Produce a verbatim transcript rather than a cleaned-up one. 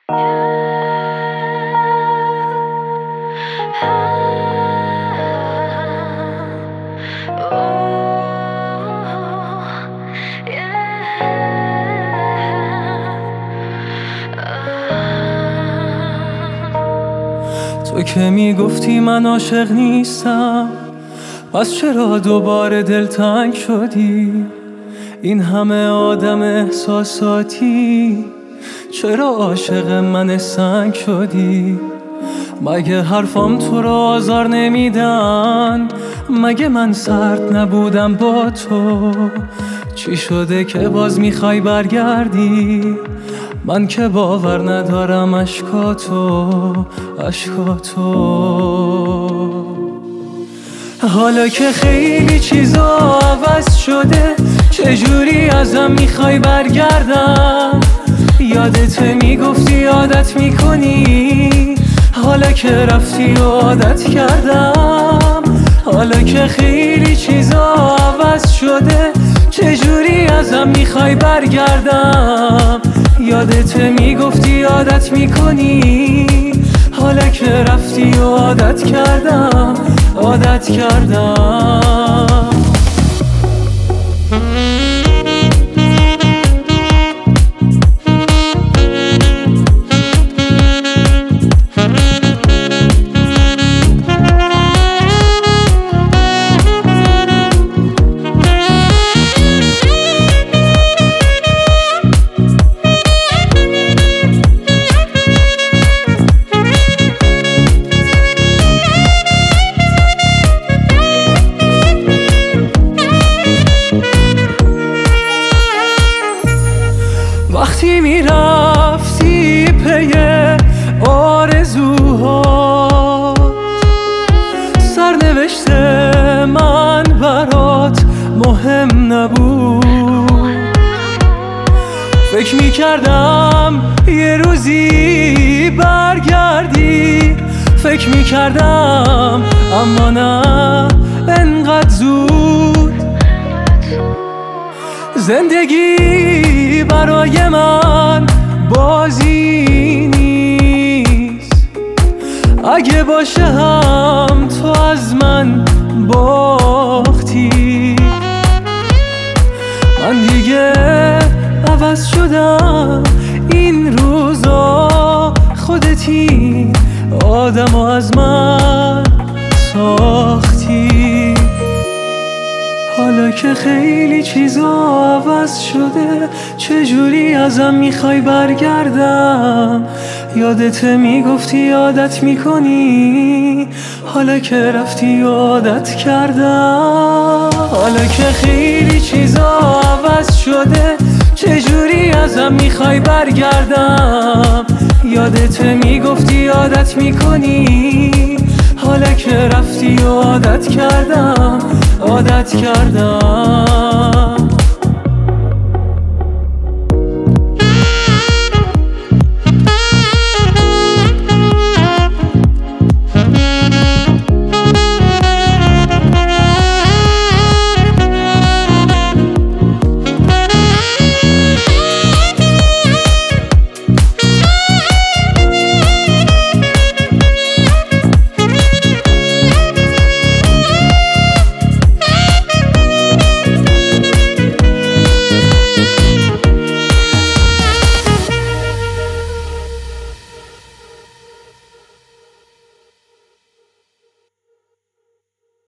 تو که میگفتی من عاشق نیستم، پس چرا دوباره دلتنگ شدی؟ این همه آدم احساساتی، چرا عاشق من سنگ شدی؟ مگه حرفام تو رو آزار نمیدن؟ مگه من سرد نبودم با تو؟ چی شده که باز میخوای برگردی؟ من که باور ندارم اشکاتو اشکاتو. حالا که خیلی چیزا عوض شده، چجوری ازم میخوای برگردم؟ یادت میگفتی عادت میکنی، حالا که رفتی و عادت کردم. حالا که خیلی چیزا عوض شده، چجوری ازم میخوای برگردم؟ یادت میگفتی عادت میکنی، حالا که رفتی و عادت کردم عادت کردم. وقتی میرفتی پی آرزوها، سرنوشت من برات مهم نبود. فکر میکردم یه روزی برگردی، فکر میکردم اما نه انقدر زود. زندگی برای من بازی نیست، اگه باشه هم تو از من باختی. من دیگه عوض شدم این روزا، خودتی آدمو از من ساختی. حالا که خیلی چیزا عوض شده، چجوری ازم میخوای برگردم؟ یادت میگفتی عادت میکنی، حالا که رفتی عادت کردم. حالا که خیلی چیزا عوض شده، چجوری ازم میخوای برگردم؟ یادت میگفتی عادت میکنی، حالا که رفتی و عادت کردم عادت کردم.